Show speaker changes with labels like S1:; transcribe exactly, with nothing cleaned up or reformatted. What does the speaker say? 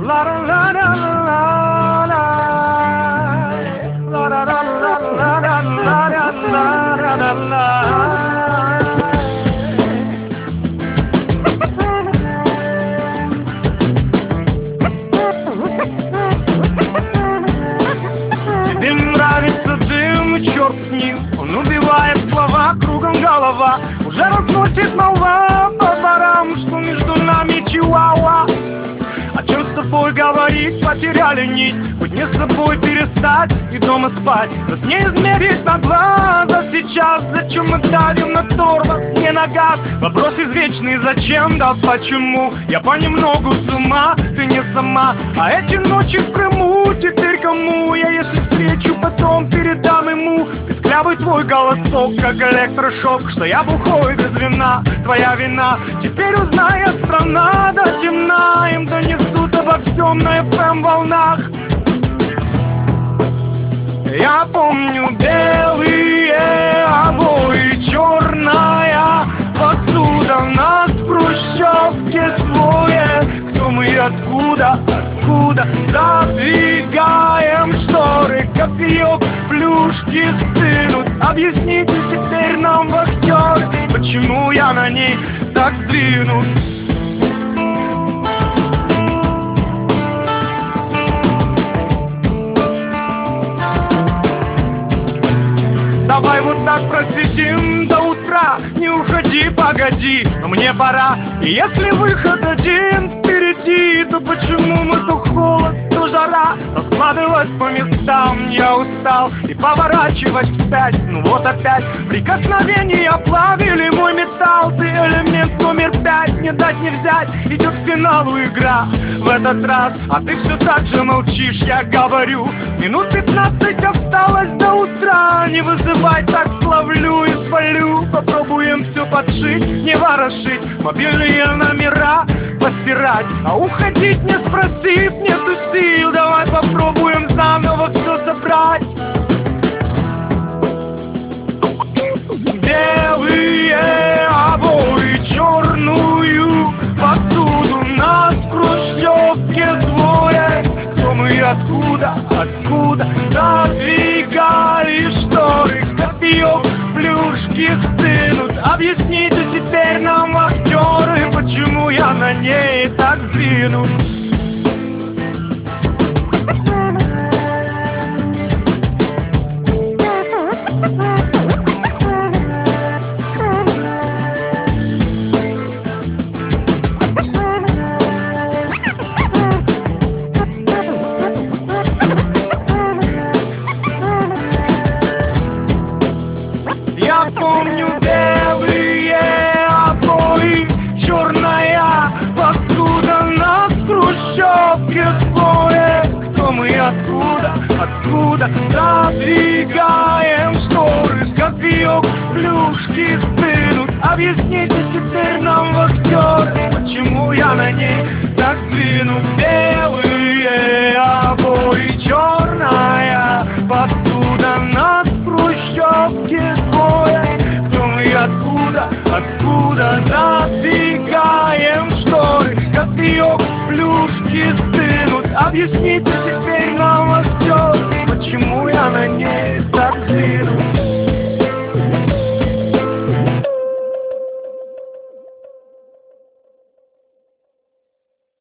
S1: Тебе нравится дым, и черт с ним. Он убивает слова, кругом голова. Уже разносит молва по дворам, что между нами чиуауа. О чем с тобой говорить, потеряли нить. Быть не с собой перестать и дома спать. Нас не измерить на глаза сейчас. Зачем мы давим на тормоз, не на газ? Вопрос извечный, зачем, да почему? Я понемногу с ума, ты не сама. А эти ночи в Крыму теперь кому? Я если встречу, потом передам ему. Песклявый твой голосок, как электрошок. Что я бухой без вина, твоя вина. Теперь узнает страна до темна. Им донесут обо всем на эф эм волнах. Я помню белые обои, черная посуда. Нас в хрущевке двое. Кто мы и откуда, откуда? Задвигаем шторы, кофеек, плюшки стынут. Объясните теперь нам, вахтер, почему я на ней так сдвинут. Давай вот так просидим до утра. Не уходи, погоди, но мне пора. И если выход один впереди, то почему мы то холод, то жара? Раскладывать по местам я устал и поворачивать вспять. Ну вот опять прикосновения плавили мой металл. Ты элемент номер пять, не дать не взять. Идет к финалу игра в этот раз, а ты все так же молчишь, я говорю. Минут пятнадцать осталось до утра. Не вызывай, так словлю и свалю. Попробуем все подшить, не ворошить. Мобильные номера постирать. А уходить не спросив, нету сил. Давай попробуем заново все собрать. Белые обои, черную посуду. Нас в хрущевке двое. Кто мы и откуда, откуда? Задвигали шторы, кофеек, плюшки стынут. Объясните теперь нам, актеры, почему я на ней так сдвинут. Я помню белые обои, черная посуда. Нас в хрущевке двое. Кто мы и откуда, откуда? Задвигаем шторы, кофеек, плюшки стынут. Объясните теперь нам, вахтер, почему я на ней так сдвинут. Белые обои, черная посуда. Нас в хрущевке двое. Кто мы и откуда, откуда? Задвигаем шторы, кофеек, плюшки стынут. Объясните теперь нам, актер, почему я на ней